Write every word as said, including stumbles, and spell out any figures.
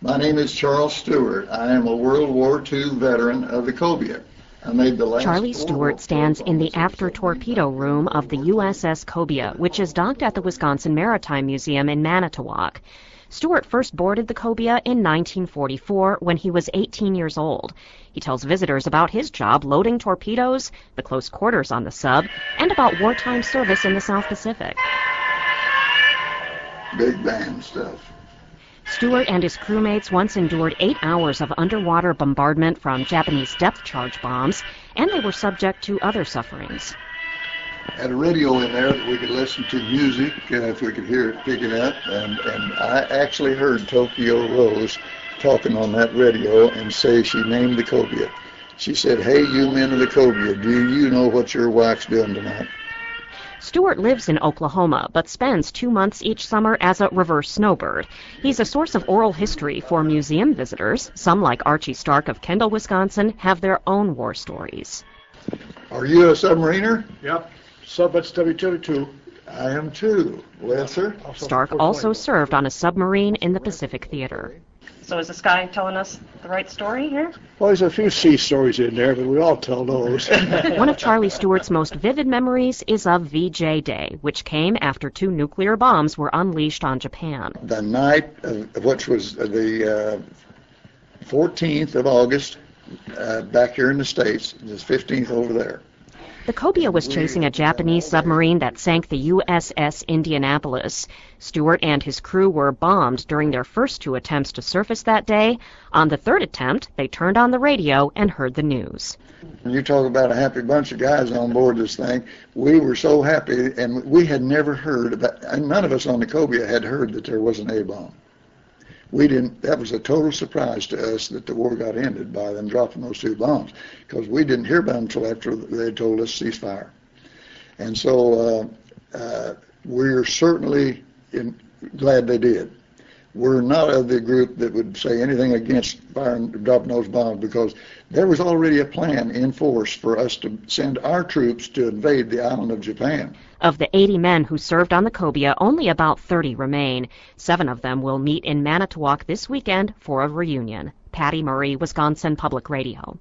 My name is Charles Stewart. I am a World War Two veteran of the Cobia. I made the last Charlie Stewart stands in the after-torpedo room of the U S S Cobia, which is docked at the Wisconsin Maritime Museum in Manitowoc. Stewart first boarded the Cobia in nineteen forty-four when he was eighteen years old. He tells visitors about his job loading torpedoes, the close quarters on the sub, and about wartime service in the South Pacific. Big band stuff. Stewart and his crewmates once endured eight hours of underwater bombardment from Japanese depth charge bombs, and they were subject to other sufferings. Had a radio in there that we could listen to music uh, if we could hear it, pick it up, and, and I actually heard Tokyo Rose talking on that radio and say she named the Cobia. She said, "Hey, you men of the Cobia, do you know what your wife's doing tonight?" Stewart lives in Oklahoma, but spends two months each summer as a reverse snowbird. He's a source of oral history for museum visitors. Some, like Archie Stark of Kendall, Wisconsin, have their own war stories. Are you a submariner? Yep. Sub S W twenty-two. I am too. Well, sir. Stark also served on a submarine in the Pacific Theater. So is this guy telling us the right story here? Well, there's a few sea stories in there, but we all tell those. One of Charlie Stewart's most vivid memories is of V J Day, which came after two nuclear bombs were unleashed on Japan. The night, of, which was the uh, fourteenth of August, uh, back here in the States, the fifteenth over there. The Cobia was chasing a Japanese submarine that sank the U S S Indianapolis. Stewart and his crew were bombed during their first two attempts to surface that day. On the third attempt, they turned on the radio and heard the news. You talk about a happy bunch of guys on board this thing. We were so happy, and we had never heard about, and none of us on the Cobia had heard that there was an A-bomb. We didn't, that was a total surprise to us that the war got ended by them dropping those two bombs, because we didn't hear about them until after they told us ceasefire. And so uh, uh, we're certainly in, glad they did. We're not of the group that would say anything against firing, dropping those bombs, because there was already a plan in force for us to send our troops to invade the island of Japan. Of the eighty men who served on the Cobia, only about thirty remain. Seven of them will meet in Manitowoc this weekend for a reunion. Patty Murray, Wisconsin Public Radio.